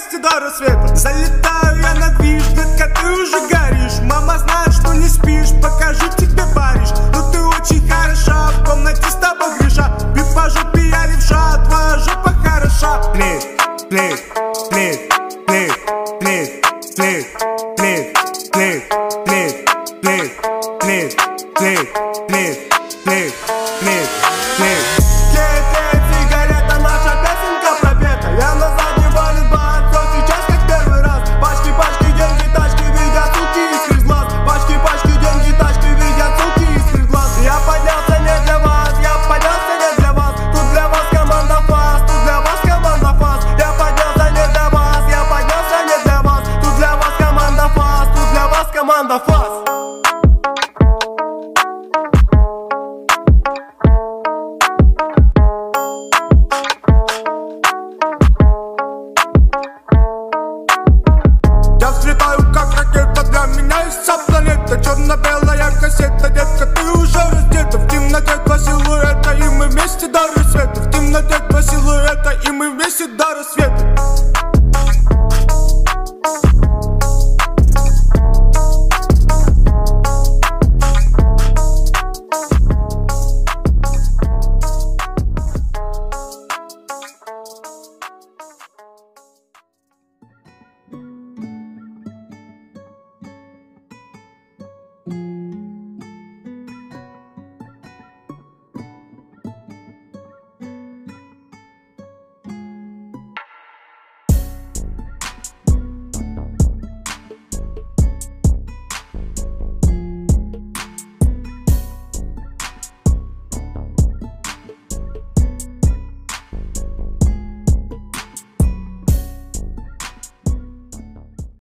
вместе до рассвета. Залетаю я на движ, детка, ты уже горишь. Мама знает, что не спишь, покажу тебе Париж. Но ты очень хороша, в комнате с тобой греша. Бит по жопе я левша, твоя жопа хороша. Клей, клей.